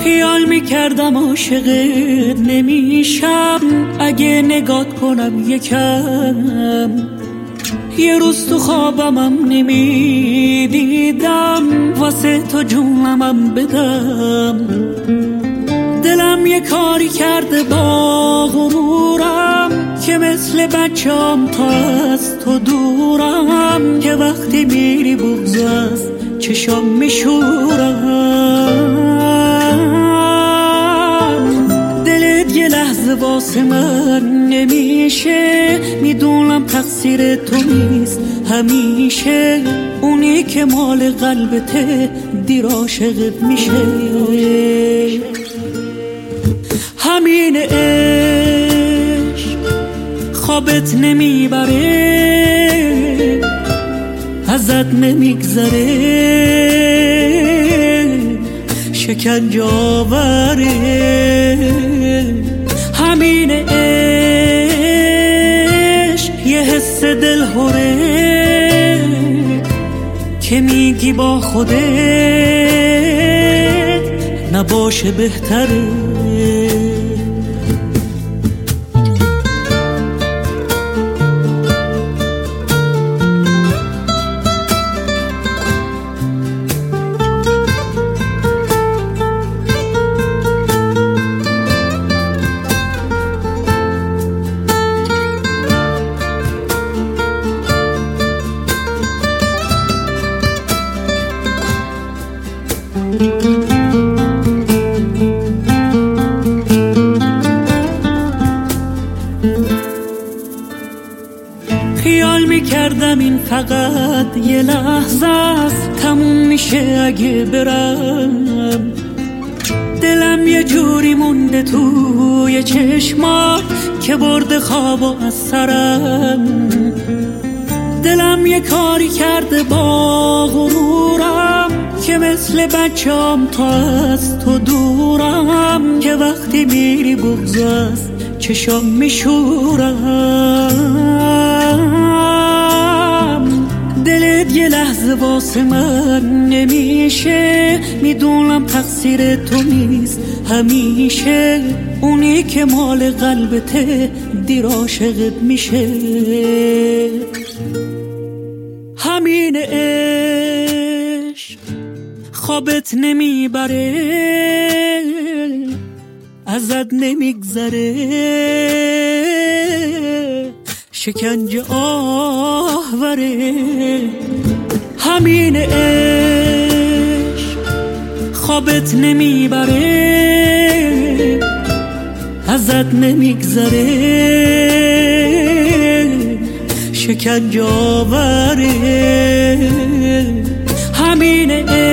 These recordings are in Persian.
خیال میکردم عاشقت نمیشم اگه نگات کنم یکم. یه روز تو خوابمم نمیدیدم واسه تو جونمم بدم. دلم یه کاری کرده با غرورم که مثل بچه‌ام تا از تو دورم، که وقتی میری بغض از چشام میشورم. دلت یه لحظه واسه من نمیشه، میدونم تقصیر تو نیست همیشه. اونی که مال قلبته دیر عاشقت میشه. همین عشق خوابت نمیبره، ازت نمیگذره، شکنجه آوره. همین عشق یه حس دلهوره که میگی با خودت نباشه بهتره. خیال میکردم این فقط یه لحظه است، تموم میشه اگه برم. دلم یه جوری مونده توی چشمات که برده خوابو از سرم. دلم یه کاری کرده با غرورم که مثل بچه‌ام تا از تو دورم، که وقتی میری بغض از چشام میشورم. دلت یه لحظه واسه من نمیشه، میدونم تقصیر تو نیست همیشه. اونی که مال قلبته دیر عاشقت میشه. همین عشق خوابت نمیبره، ازت نمیگذره، شکنجه آوره. همین عشق خوابت نمیبره، ازت نمیگذره، شکنجه آوره. همین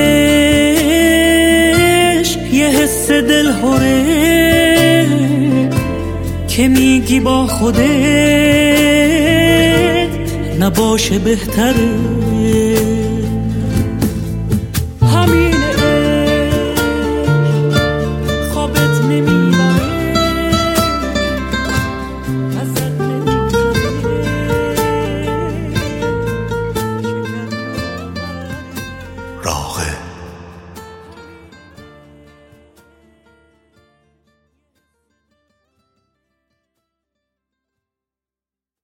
عشق یه حس دلهوره که میگی با خودت نباشه بهتره.